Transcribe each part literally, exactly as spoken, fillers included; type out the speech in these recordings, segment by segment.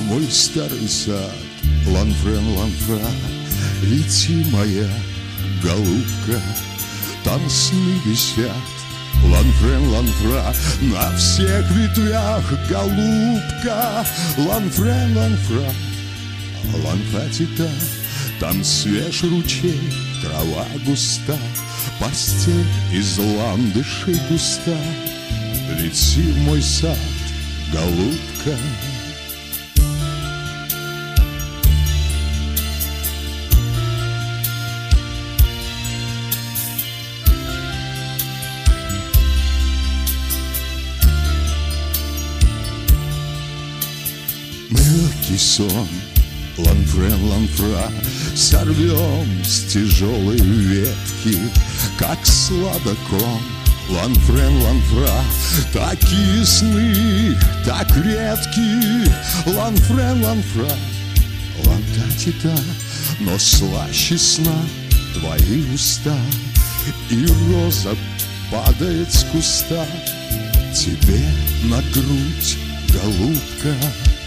мой старый сад. Ланфрен, ланфра, лети, моя голубка, там сны висят. Ланфрен, ланфра, на всех ветвях голубка. Ланфрен, ланфра, ланфатита, там свеж ручей, трава густа, постель из ландышей густа. Лети в мой сад, голубка. Мелкий сон, ланфрен, ланфра, сорвем с тяжелой ветки, как сладоком. Ланфрен, ланфра, такие сны, так редки. Ланфрен, ланфра, лантатита, но слаще сна твои уста. И роза падает с куста тебе на грудь, голубка.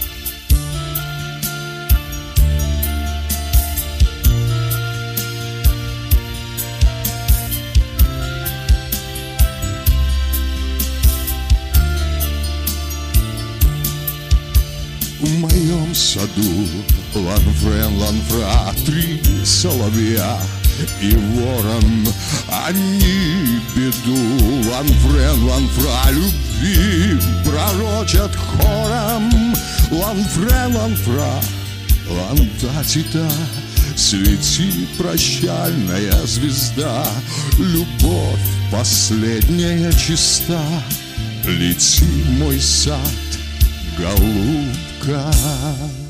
В моем саду ланфрен, ланфра, три соловья и ворон, они беду. Ланфрен, ланфра, любви пророчат хором. Ланфрен, ланфра, лантатита, свети, прощальная звезда. Любовь последняя чиста, лети в мой сад, голубка.